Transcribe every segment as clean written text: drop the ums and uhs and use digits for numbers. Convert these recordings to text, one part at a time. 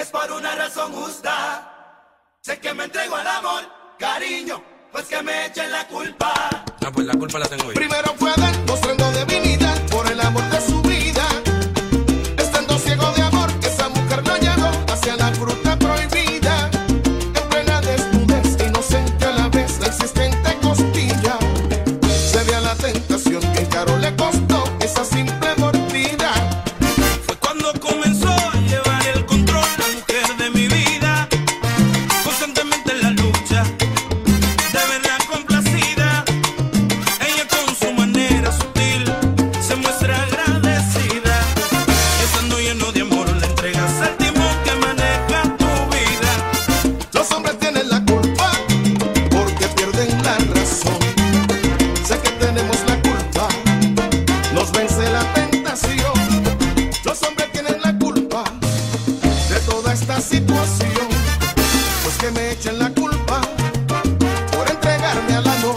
es por una razón justa. Sé que me entrego al amor, cariño, pues que me echen la culpa. Ah, pues la culpa la tengo yo. Primero fue Adán mostrando divinidad por el amor de su vida. Estando ciego de amor, esa mujer lo llevó hacia la fruta prohibida. En plena desnudez, inocente a la vez, la existente costilla. Se ve a la tentación que caro le costó esa simple mordida. Fue cuando comenzó a llevar el control la mujer de mi vida, constantemente en la lucha de verla complacida. Ella con su manera sutil se muestra agradecida. Estando lleno de amor le entregas al timón que maneja tu vida. Los hombres tienen la culpa porque pierden la razón. Sé que tenemos la culpa, nos vence la tentación. Los hombres tienen la culpa de toda esta situación. Pues que me echen la culpa por entregarme al amor.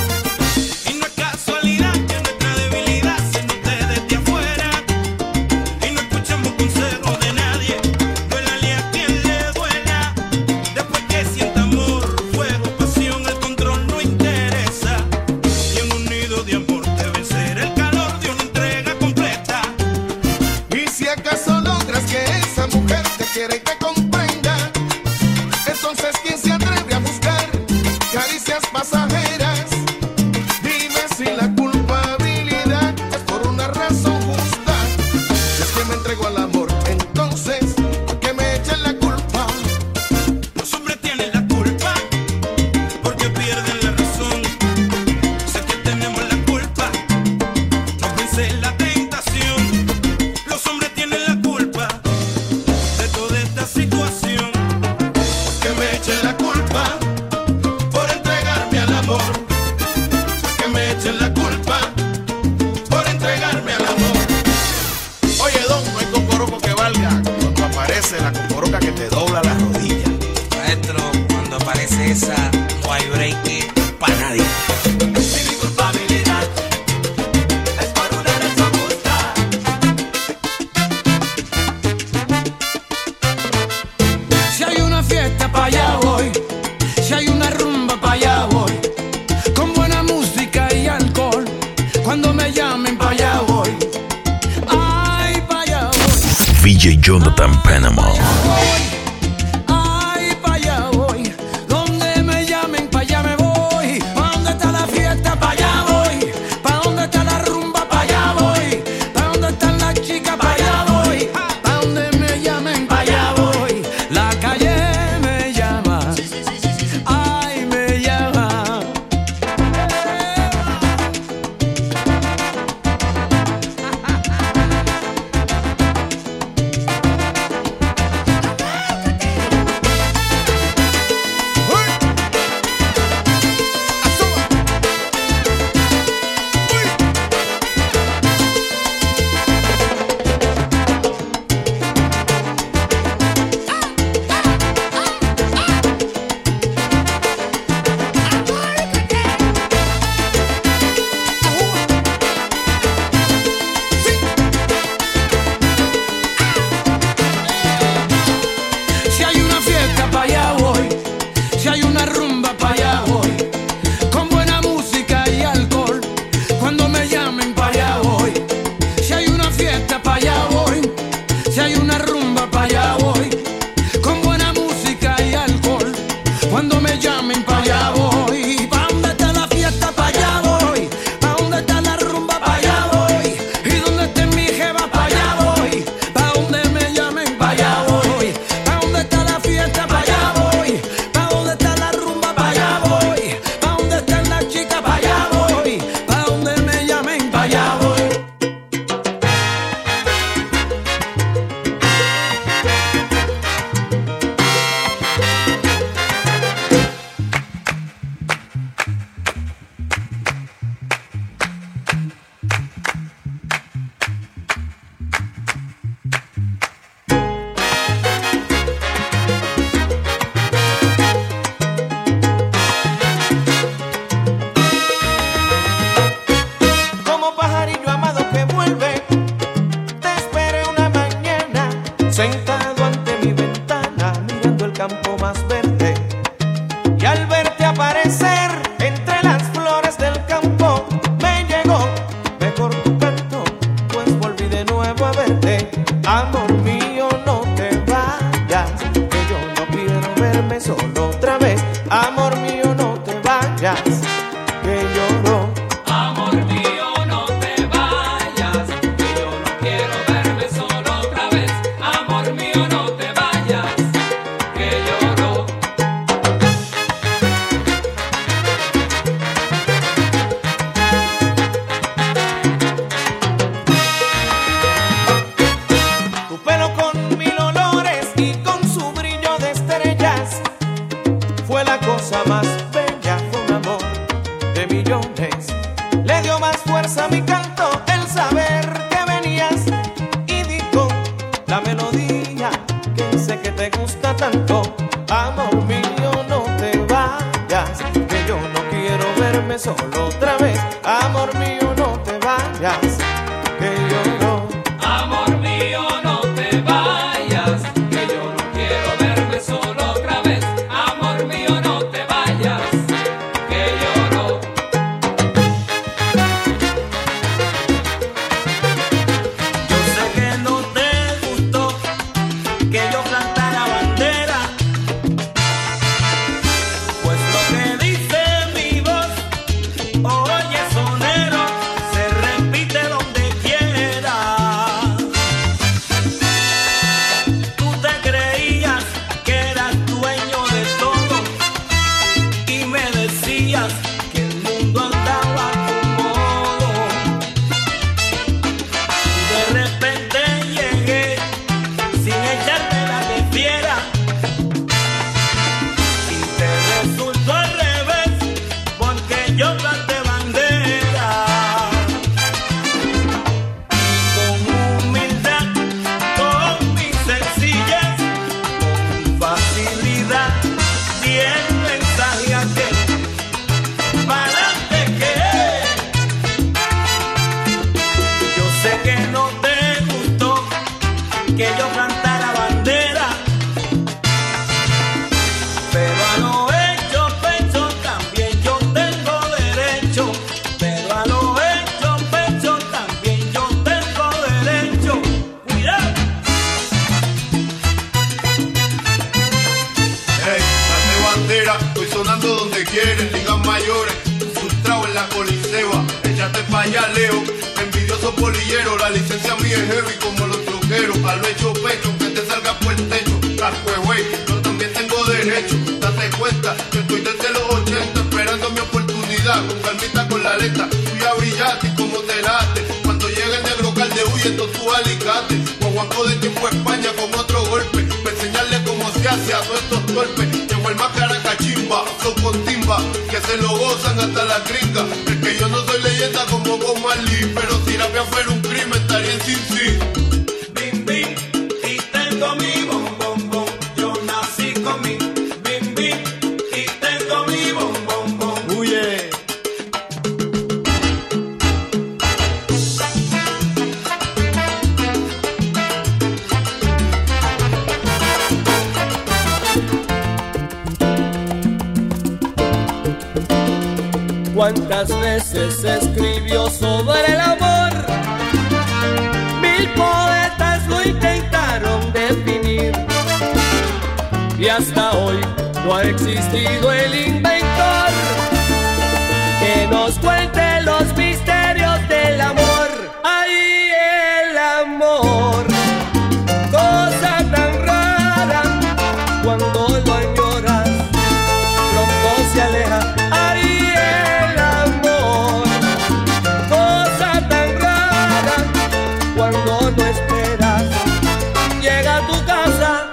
Y no es casualidad que nuestra debilidad se note desde afuera. Y no escuchamos consejos de nadie, duélale a quien le duela. Después que sienta amor, fuego, pasión, el control no interesa. Y en un nido de amor debe ser el calor de una entrega completa. Y si acaso logras que esa mujer te quiera y te comprenda, entonces ¿quién se atreve a buscar caricias pasajeras? Dime si la culpabilidad es por una razón justa. Si es que me entrego al amor, entonces ¿por qué me echen la culpa? Los hombres tienen la culpa porque pierden la razón. Sé que tenemos la culpa, nos vence la tentación. Los hombres tienen la culpa de toda esta situación. Que me echen la culpa por entregarme al amor. Que me echen la culpa por entregarme al amor. Oye, don, no hay cocoroco que valga cuando aparece la cocoroca que te dobla la rodilla. Maestro, cuando aparece esa, no hay break para nadie. Si mi culpabilidad es por una razón justa. Si hay una fiesta, pa' allá voy. Si hay una rumba, pa' allá voy. Con buena música y alcohol. Cuando me llamen, pa' allá voy. Ay, pa' allá voy. VJ Jonathan Panama. Ay, pa' allá voy. Donde me llamen, pa' allá me voy. Pa' donde está la fiesta, pa' allá voy. Pa' donde está la rumba, pa' allá voy. Pa' donde están las chicas, pa' allá voy. Pa' donde me llamen, pa' allá voy. La calle me llama. Ay, me llama. que lloro. Amor mío, no te vayas, que yo no quiero verme solo otra vez. Amor mío, no te vayas, que lloro. Yo sé que no te gustó que yo plantara bandera, pues lo que dice mi voz, oye sonero, se repite donde quiera. Tú te creías que eras dueño de todo y me decías que el mundo andaba a tu modo. Y de repente llegué sin echarte la que fiera y te resultó al revés porque yo planté bandera. Con humildad, con mi sencillez, con facilidad, bien mensaje aquel, pa'lante que yo sé que no te gustó que yo plantara bandera, pero a lo hecho pecho también yo tengo derecho, pero a lo hecho pecho también yo tengo derecho. Cuidado. Hey, dame bandera, estoy sonando donde quieren, ligas mayores, frustrado en la coliseba, échate pa' allá, Leo, envidioso polillero, la licencia mía es heavy como los troqueros, a lo hecho pecho, que te salga por el techo, casco de güey, yo también tengo derecho, date cuenta, que estoy desde los 80 esperando mi oportunidad, con calmita con la letra, fui a brillarte y como te late, cuando llegue el negro calde huye en todos sus alicates, guaguaco de tiempo a España con otro golpe, para enseñarle cómo se hace a todos estos torpes, llegó el máscara cachimba, son con timba, que se lo gozan hasta la gringa, es que yo no soy leyenda como Bob Marley, pero si la mía fuera un crimen estaría en Sin City. Bim bim, y tengo mi bom bom bom. Yo nací con mi bim bim, y tengo mi bom bom bom. Huye. ¿Cuántas veces se escribió sobre el amor? Mil poetas lo intentaron definir y hasta hoy no ha existido el inventor que nos cuente los misterios del amor. ¡Ay, el amor! Cosa tan rara, cuando lo añoras, pronto se aleja. ¡Ay, el amor! Cosa tan rara, cuando no esperas, llega a tu casa.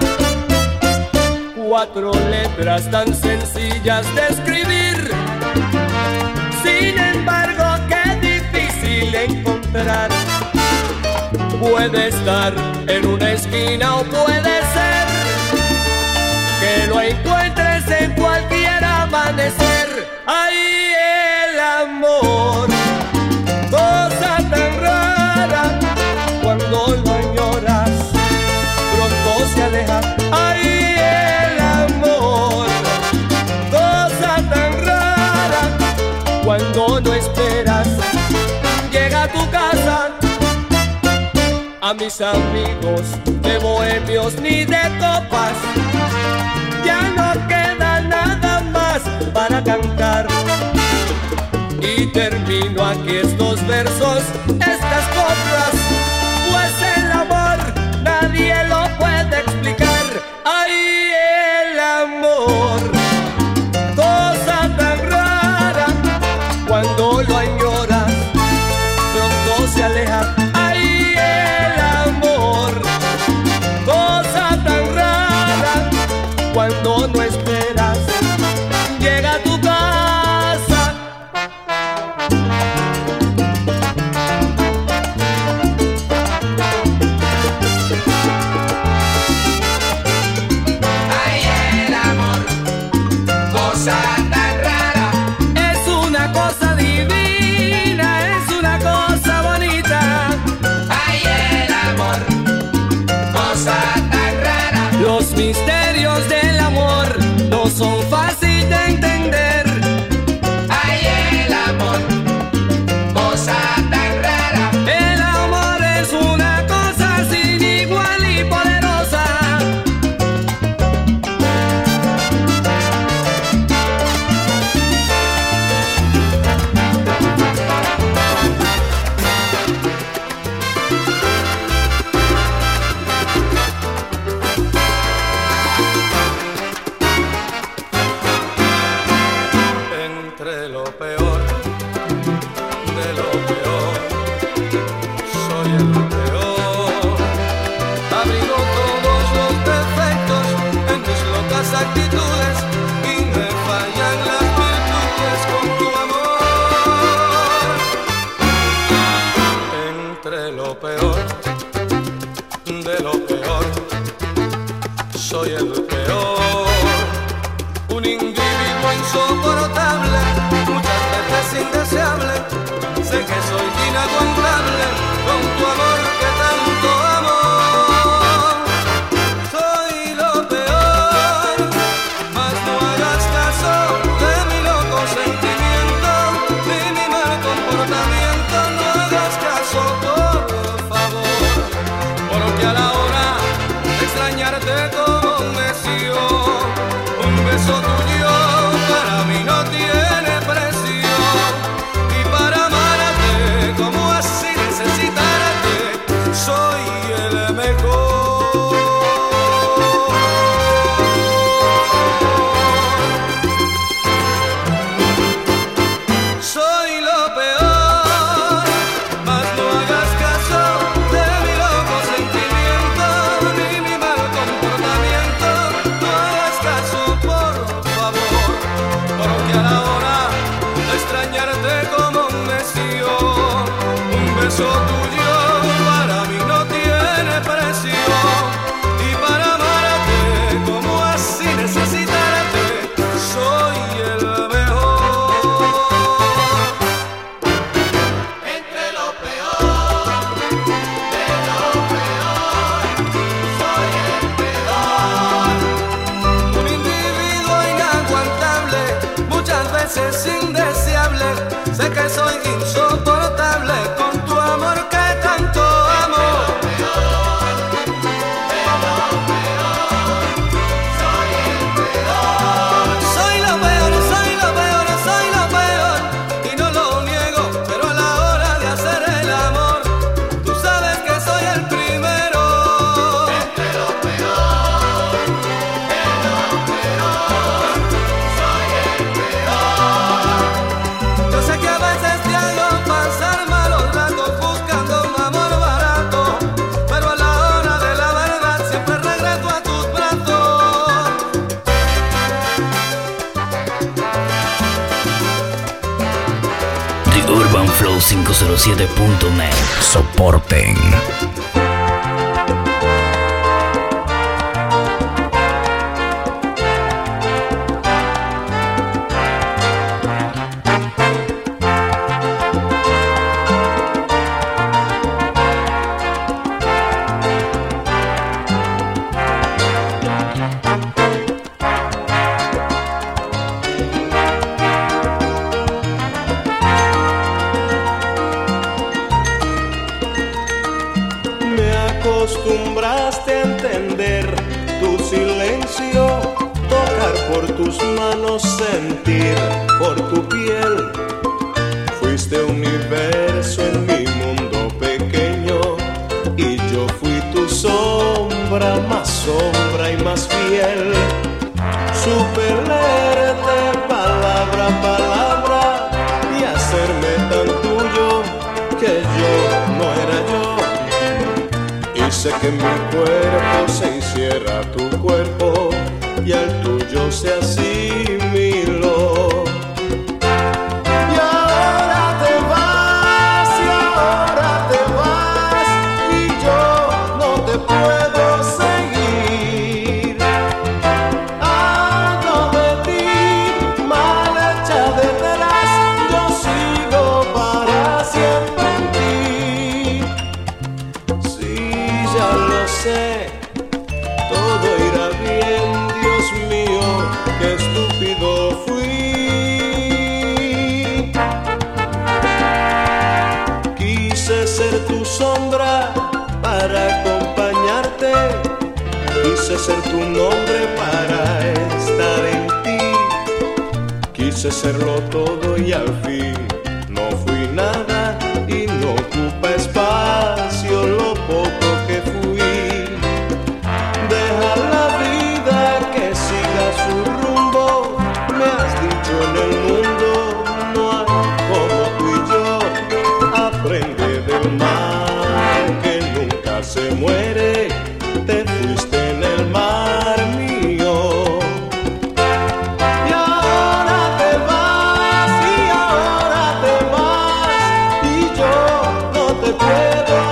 4 letras tan sencillas de escribir, sin embargo qué difícil encontrar. Puede estar en una esquina o puede ser que lo encuentres en cualquier amanecer. ¡Ay, el amor! Cosa tan rara, cuando lo añoras, pronto se aleja. ¡Ay, el amor! Cosa tan rara, cuando no esperas, llega a tu casa. A mis amigos de bohemios ni de copas ya no queda nada más para cantar. Y termino aquí estos versos, estas coplas, pues el amor nadie lo puede explicar. ¡Ay, el amor! Cosa tan rara, cuando lo añoras, pronto se aleja. ¡Ay, el amor! Cosa tan rara, cuando no esperas, llega a tu casa. entre lo peor de lo peor. Soy el peor, un individuo insoportable, muchas veces indeseable. Sé que soy inaguantable con tu amor que tanto amo. Soy lo peor, mas no hagas caso de mi loco sentimiento ni mi mal comportamiento. No hagas caso, por favor, porque a la hora de extrañarte como un necio, un beso tuyo para mí no tiene precio. Y para amarte como así necesitarte, soy el mejor. Soy lo peor, mas no hagas caso de mi loco sentimiento ni mi mal comportamiento. No hagas caso, por favor, porque a la hora de extrañarte como un necio, un beso tuyo para mí no tiene precio. Y para amarte como así necesitarte, soy el mejor. Entre lo peor de lo peor, soy el peor. Un individuo inaguantable, muchas veces indeseable. Sé que soy insoportable con tu amor que tanto amo. Soy lo peor, soy lo peor, soy lo peor. Y no lo niego, pero a la hora de hacer el amor, tú sabes que soy el primero. Entre lo peor de lo peor, soy el peor. Yo sé que a veces te hago pasar malos ratos buscando un amor barato, pero a la hora de la verdad siempre regreso a tus brazos. TheUrbanFlow507.net. Soporten. Me acostumbraste a entender tu silencio, tocar por tus manos, sentir por tu piel. Fuiste universo en mi mundo pequeño y yo fui tu sombra y más fiel. Supe leerte palabra a palabra y hacerme tan tuyo que yo no era yo. Hice que mi cuerpo se hiciera tu cuerpo y al tuyo se asimiló. Y ahora te vas, y yo no te puedo seguir. Ando de ti, mal hecha detrás, yo sigo para siempre en ti. Sí, ya lo sé, todo irá bien, Dios mío, qué estúpido fui. Quise ser tu sombra para acompañarte, quise ser tu nombre para estar en ti. Quise serlo todo y al fin no fui nada y no ocupa espacio lo poco que fui. Deja la vida que siga su rumbo, me has dicho en el mundo no hay como tú y yo. Aprende del mal que nunca se muere, te fuiste en el mar mío. Y ahora te vas, y yo no te puedo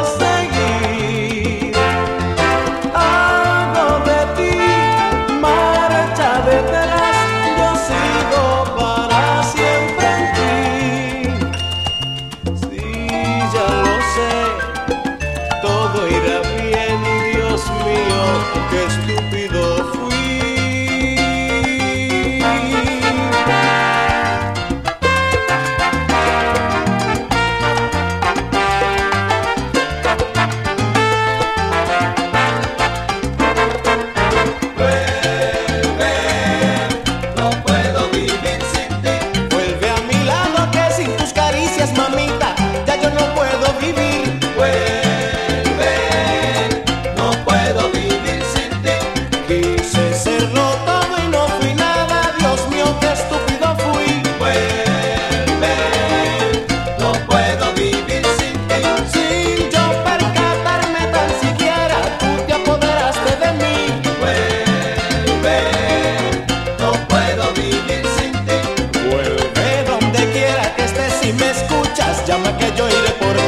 todo irá bien. Dios mío, qué estúpido fui. No puedo vivir sin ti. Vuelve a mi lado que sin tus caricias, mamita, ya yo no puedo vivir. Vuelve, no puedo vivir sin ti. Quise serlo todo y no fui nada. Dios mío, qué estúpido fui. Vuelve, no puedo vivir sin ti. Sin yo percatarme tan siquiera, tú te apoderaste de mí. Vuelve, no puedo vivir sin ti. Vuelve donde quiera que estés, si me escuchas, llama que yo iré por